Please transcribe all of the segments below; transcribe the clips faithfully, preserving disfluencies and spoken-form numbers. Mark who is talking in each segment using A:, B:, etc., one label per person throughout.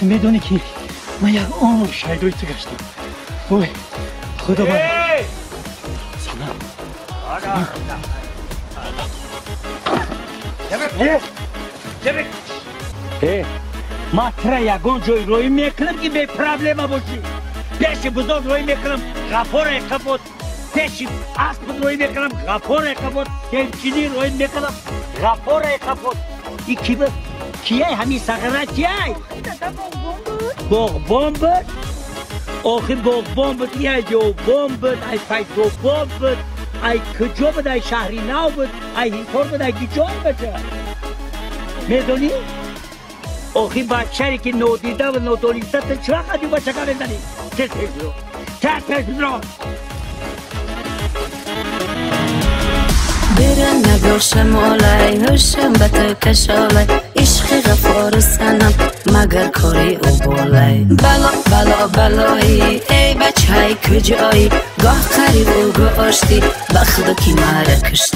A: میدونی که من یک عمر شیدوی تو گشتم. اوه خدا باید سلام سلام جبک جبک ما ترا یکون جوی روی میکنم که به پرابلم باشی. پیش بزرگ روی میکنم غفور کبود. پیش اسب روی میکنم غفور کبود. تمچینی روی میکنم غفور کبود. این کی بود؟ کیه همین سقره کیه؟ بغبان بود؟ آخی بغبان بود یه جو بام بود ای فیدو بام بود ای کجا بود ای شهری نو بود ای هیپور بود ای گیجان بود. میدونی؟ آخی بچه‌ای که نودیده و نودانیسته تو چرا قدی بچه که بزنی؟ چه تیز رو؟ چه تیز رو؟
B: برم نگاشم آلای هشم به تو کشالای عشق غفار سنم مگر کاری او بالای بلا بلا بلایی ای بچه های کجایی گاه قریب و گاه آشتی بخدا کی مره کشتی.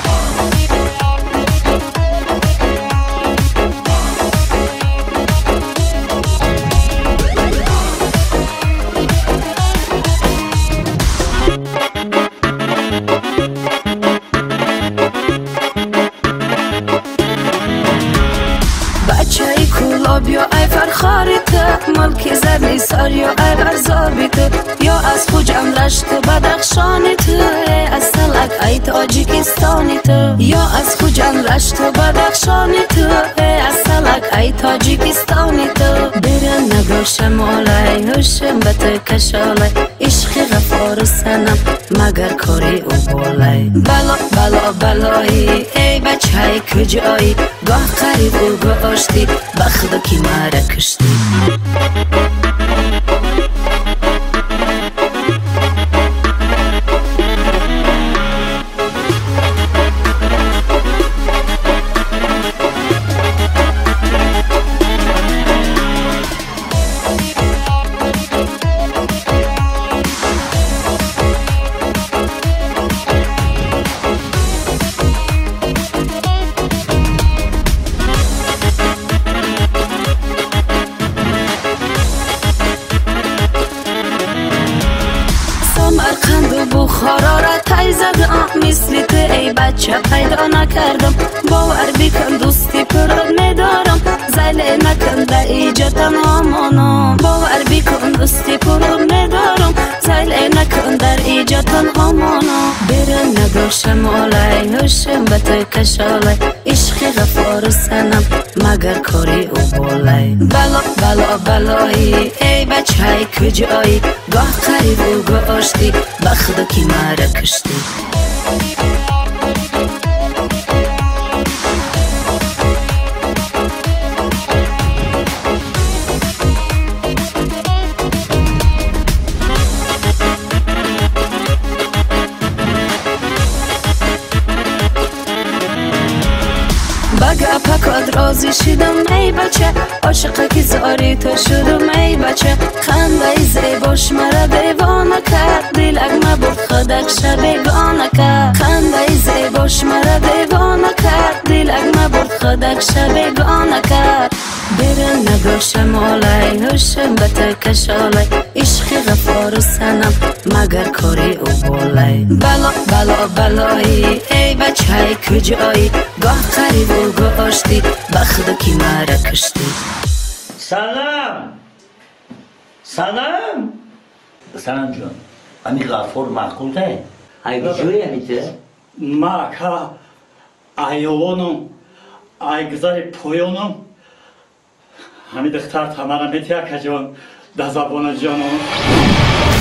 B: بیا ای فرخاریت ملک زرنی ساریا ای برزابیت یا از خوجم رشت بدخشانیت از سلک ای تاجیکستانیت یا از خوجم رشت بدخشانیت از سلک ای تاجیکستانیت برم نگاشم آلای هشم به تو کشالای عشق غفار سنم مگر کاری او بالای بلا بلا بلایی ای بچه های کجایی گاه قریب و گاه آشتی بخدا کی مره کشتی. بخارا را تای زدم مثل تو ای بچه پیدا نکردم باور بکن دوستی پرد میدارم زله نکن در ایجادم همانم باور بکن دوستی پرد میدارم زله نکن در ایجادم همانم برم نگاشم آلای هشم به تو کشالای عشق غفار سنم مگر کاری او بالای بلا بلا بلایی ای بچه های کجایی گاه قریب و گاه آشتی بخدا کی مره کشتی. بگه پکاد رازی شدم ای بچه عاشقه که زاری تو شدم ای بچه خنده زیباش مرا دیوانه کرد دل اگمه برد خودک شبیگانه کرد خنده زیباش مرا دیوانه کرد دل اگمه برد خودک شبیگانه کرد برم نگاشم آلای هشم به تو کشالای عشق غفار سنم مگر کاری او بالای بلا بلا بلایی ای بچه های کجایی گاه قریب و گاه آشتی بخدا کی مره کشتی.
C: سلام سلام سلام جان امی غفور معقول ده ای جوری همیته
A: ما که ایوانم ای گذاری پویانم همین دختر تمرا میتیا که جان در زبان جانم